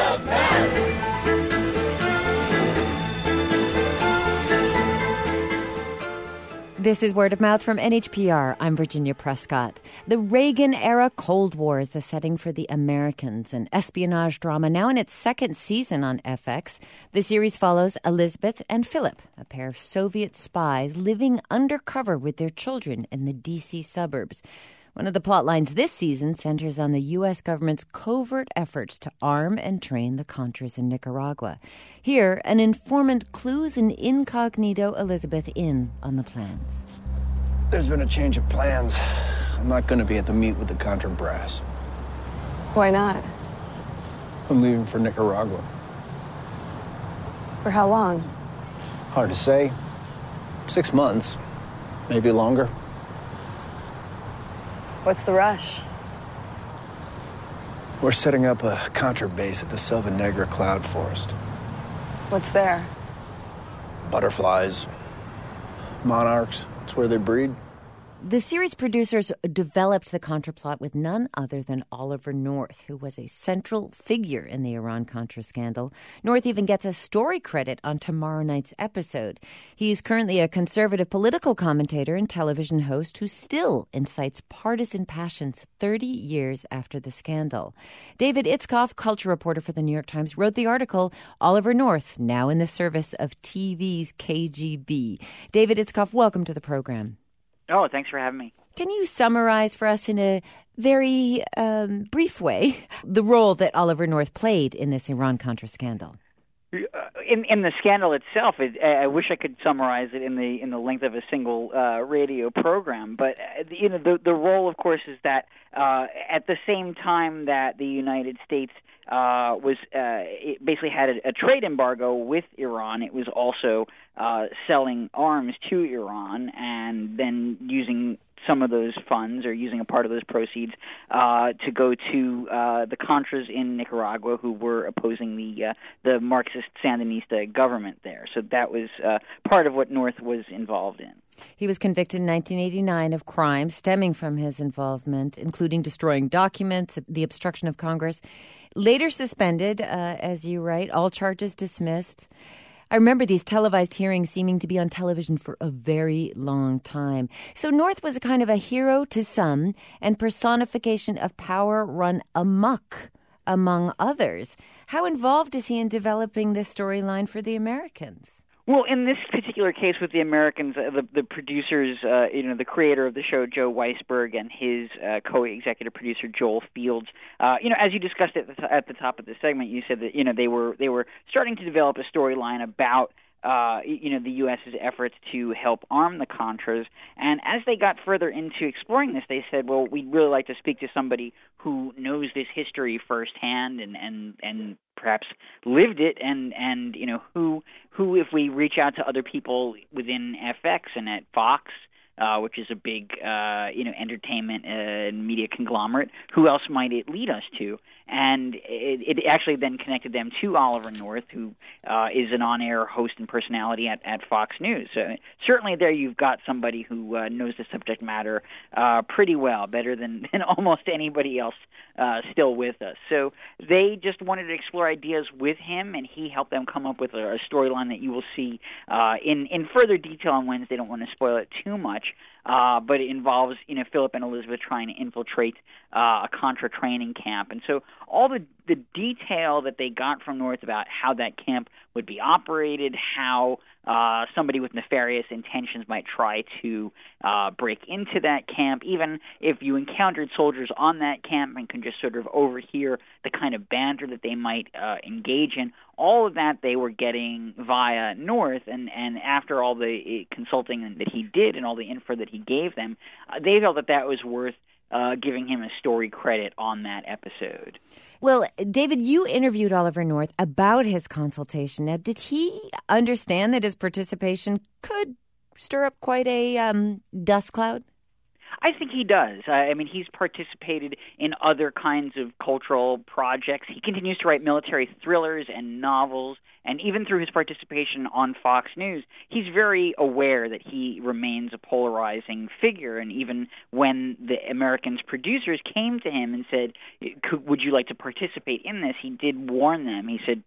of men. This is Word of Mouth from NHPR. I'm Virginia Prescott. The Reagan-era Cold War is the setting for The Americans, an espionage drama now in its second season on FX. The series follows Elizabeth and Philip, a pair of Soviet spies living undercover with their children in the D.C. suburbs. One of the plot lines this season centers on the U.S. government's covert efforts to arm and train the Contras in Nicaragua. Here, an informant clues an incognito Elizabeth in on the plans. There's been a change of plans. I'm not going to be at the meet with the Contra brass. Why not? I'm leaving for Nicaragua. For how long? Hard to say. 6 months, maybe longer. What's the rush? We're setting up a Contra base at the Selva Negra cloud forest. What's there? Butterflies, monarchs, it's where they breed. The series producers developed the Contra plot with none other than Oliver North, who was a central figure in the Iran-Contra scandal. North even gets a story credit on tomorrow night's episode. He's currently a conservative political commentator and television host who still incites partisan passions 30 years after the scandal. David Itzkoff, culture reporter for the New York Times, wrote the article, Oliver North, now in the service of TV's KGB. David Itzkoff, welcome to the program. Oh, thanks for having me. Can you summarize for us in a very brief way the role that Oliver North played in this Iran-Contra scandal? In the scandal itself, I wish I could summarize it in the length of a single radio program. But the role, of course, is that at the same time that the United States it basically had a trade embargo with Iran, it was also selling arms to Iran and then using some of those funds or using a part of those proceeds to go to the Contras in Nicaragua who were opposing the Marxist Sandinista government there. So that was part of what North was involved in. He was convicted in 1989 of crimes stemming from his involvement, including destroying documents, the obstruction of Congress. Later suspended, as you write, all charges dismissed. I remember these televised hearings seeming to be on television for a very long time. So North was a kind of a hero to some and personification of power run amok among others. How involved is he in developing this storyline for the Americans? Well, in this particular case with the Americans, the producers, the creator of the show, Joe Weisberg, and his co-executive producer, Joel Fields, as you discussed at the top of the segment, you said that, they were starting to develop a storyline about the U.S.'s efforts to help arm the Contras. And as they got further into exploring this, they said, well, we'd really like to speak to somebody who knows this history firsthand and perhaps lived it and who if we reach out to other people within FX and at Fox, which is a big, entertainment and media conglomerate, who else might it lead us to? And it actually then connected them to Oliver North, who is an on-air host and personality at Fox News. So certainly there you've got somebody who knows the subject matter pretty well, better than almost anybody else still with us. So they just wanted to explore ideas with him, and he helped them come up with a storyline that you will see in further detail on Wednesday. Don't want to spoil it too much. But it involves, Philip and Elizabeth trying to infiltrate a Contra training camp. And so all the detail that they got from North about how that camp would be operated, how somebody with nefarious intentions might try to break into that camp, even if you encountered soldiers on that camp and can just sort of overhear the kind of banter that they might engage in, all of that they were getting via North, and after all the consulting that he did and all the info that he gave them, they felt that was worth giving him a story credit on that episode. Well, David, you interviewed Oliver North about his consultation. Now, did he understand that his participation could stir up quite a dust cloud? I think he does. I mean, he's participated in other kinds of cultural projects. He continues to write military thrillers and novels, and even through his participation on Fox News, he's very aware that he remains a polarizing figure. And even when the Americans producers came to him and said, would you like to participate in this, he did warn them. He said,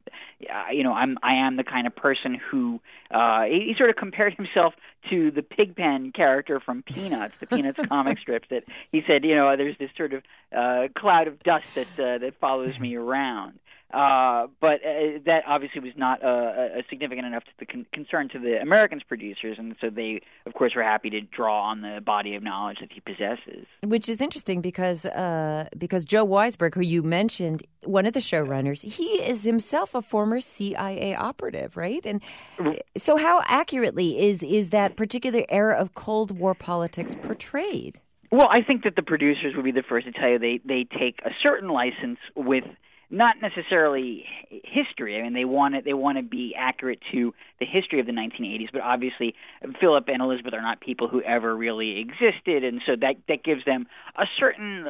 I am the kind of person who, he sort of compared himself to the Pigpen character from Peanuts, the Peanuts comic strips, that he said, there's this sort of cloud of dust that follows me around. But that obviously was not significant enough to the concern to the Americans producers, and so they, of course, were happy to draw on the body of knowledge that he possesses. Which is interesting because Joe Weisberg, who you mentioned, one of the showrunners, he is himself a former CIA operative, right? And so how accurately is that particular era of Cold War politics portrayed? Well, I think that the producers would be the first to tell you they take a certain license with not necessarily history. I mean, they want to be accurate to the history of the 1980s, but obviously Philip and Elizabeth are not people who ever really existed, and so that gives them a certain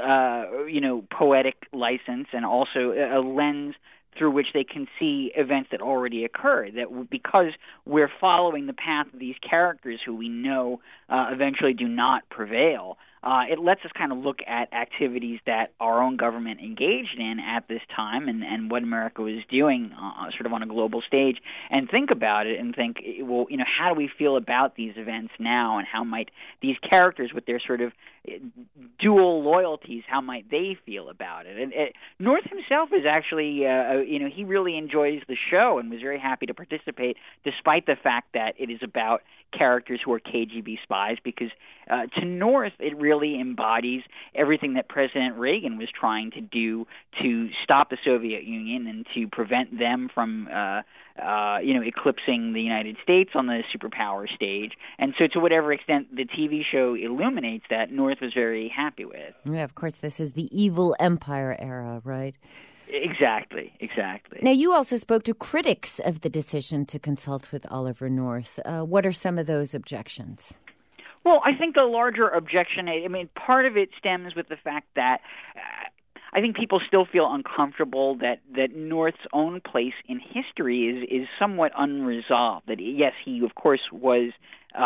poetic license and also a lens through which they can see events that already occurred. That because we're following the path of these characters who we know eventually do not prevail, it lets us kind of look at activities that our own government engaged in at this time and what America was doing sort of on a global stage, and think about it and think, well, how do we feel about these events now, and how might these characters with their sort of dual loyalties, how might they feel about it? And North himself is actually, he really enjoys the show and was very happy to participate, despite the fact that it is about characters who are KGB spies, because to North, it really embodies everything that President Reagan was trying to do to stop the Soviet Union and to prevent them from eclipsing the United States on the superpower stage. And so to whatever extent the TV show illuminates that, North was very happy with. Yeah, of course, this is the evil empire era, right? Exactly. Now, you also spoke to critics of the decision to consult with Oliver North. What are some of those objections? Well, I think the larger objection, part of it stems with the fact that I think people still feel uncomfortable that North's own place in history is somewhat unresolved. That, yes, he, of course, was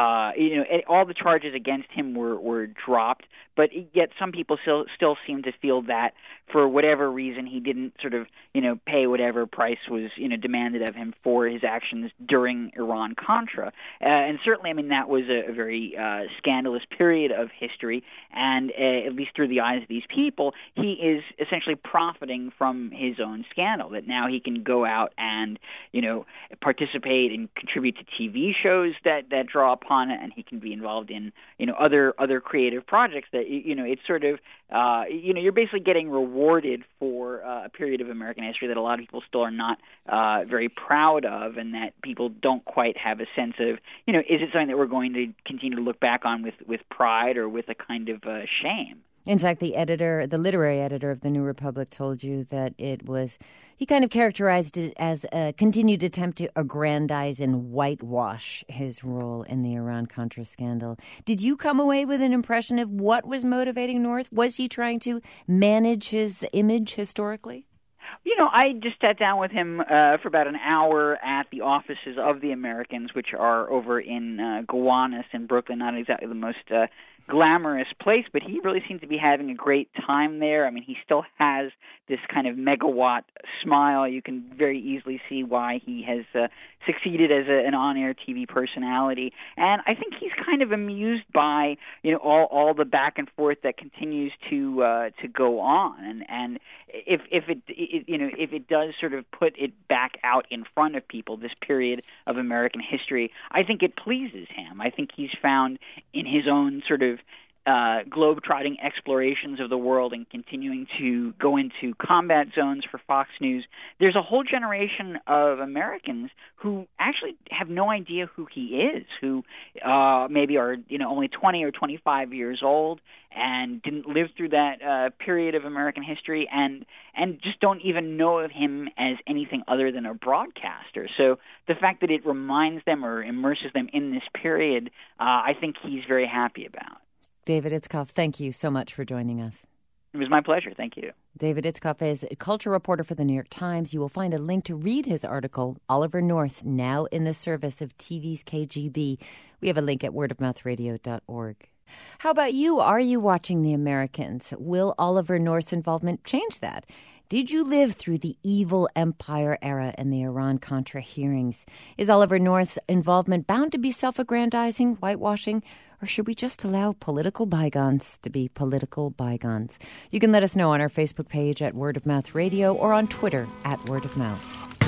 all the charges against him were dropped, but yet some people still seem to feel that for whatever reason he didn't sort of pay whatever price was demanded of him for his actions during Iran-Contra, and certainly that was a very scandalous period of history, and at least through the eyes of these people, he is essentially profiting from his own scandal. That now he can go out and participate and contribute to TV shows that draw upon it, and he can be involved in other creative projects that it's sort of you're basically getting rewarded for a period of American history that a lot of people still are not very proud of, and that people don't quite have a sense of is it something that we're going to continue to look back on with pride or with a kind of shame. In fact, the literary editor of The New Republic told you that he kind of characterized it as a continued attempt to aggrandize and whitewash his role in the Iran-Contra scandal. Did you come away with an impression of what was motivating North? Was he trying to manage his image historically? I just sat down with him for about an hour at the offices of the Americans, which are over in Gowanus in Brooklyn, not exactly the most glamorous place, but he really seems to be having a great time there. He still has this kind of megawatt smile. You can very easily see why he has succeeded as an on-air TV personality. And I think he's kind of amused by, all the back and forth that continues to go on. And if it does sort of put it back out in front of people, this period of American history, I think it pleases him. I think he's found in his own sort of globe-trotting explorations of the world and continuing to go into combat zones for Fox News, there's a whole generation of Americans who actually have no idea who he is, who maybe are only 20 or 25 years old and didn't live through that period of American history and just don't even know of him as anything other than a broadcaster. So the fact that it reminds them or immerses them in this period, I think he's very happy about. David Itzkoff, thank you so much for joining us. It was my pleasure. Thank you. David Itzkoff is a culture reporter for the New York Times. You will find a link to read his article, Oliver North, Now in the Service of TV's KGB. We have a link at wordofmouthradio.org. How about you? Are you watching The Americans? Will Oliver North's involvement change that? Did you live through the evil empire era and the Iran-Contra hearings? Is Oliver North's involvement bound to be self-aggrandizing, whitewashing, or should we just allow political bygones to be political bygones? You can let us know on our Facebook page at Word of Mouth Radio or on Twitter at Word of Mouth.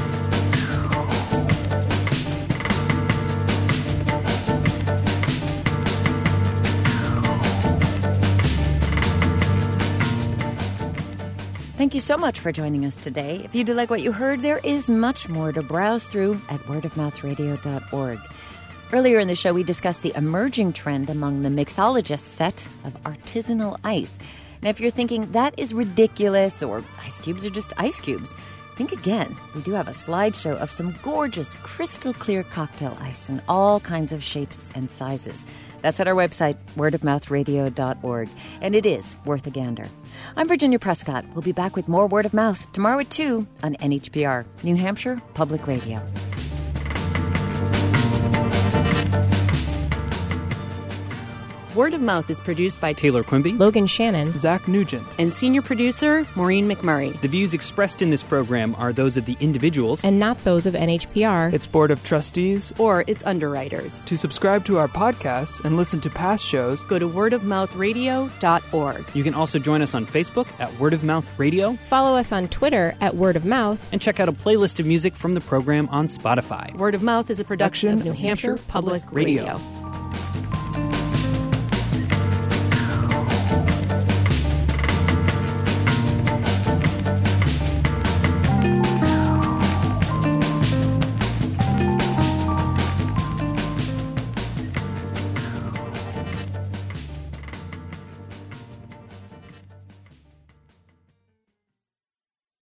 Thank you so much for joining us today. If you do like what you heard, there is much more to browse through at wordofmouthradio.org. Earlier in the show, we discussed the emerging trend among the mixologists set of artisanal ice. Now, if you're thinking that is ridiculous or ice cubes are just ice cubes, think again. We do have a slideshow of some gorgeous crystal clear cocktail ice in all kinds of shapes and sizes. That's at our website, wordofmouthradio.org, and it is worth a gander. I'm Virginia Prescott. We'll be back with more Word of Mouth tomorrow at 2 on NHPR, New Hampshire Public Radio. Word of Mouth is produced by Taylor Quimby, Logan Shannon, Zach Nugent, and senior producer Maureen McMurray. The views expressed in this program are those of the individuals and not those of NHPR, its Board of Trustees, or its underwriters. To subscribe to our podcasts and listen to past shows, go to wordofmouthradio.org. You can also join us on Facebook at Word of Mouth Radio. Follow us on Twitter at Word of Mouth. And check out a playlist of music from the program on Spotify. Word of Mouth is a production of New Hampshire Public Radio.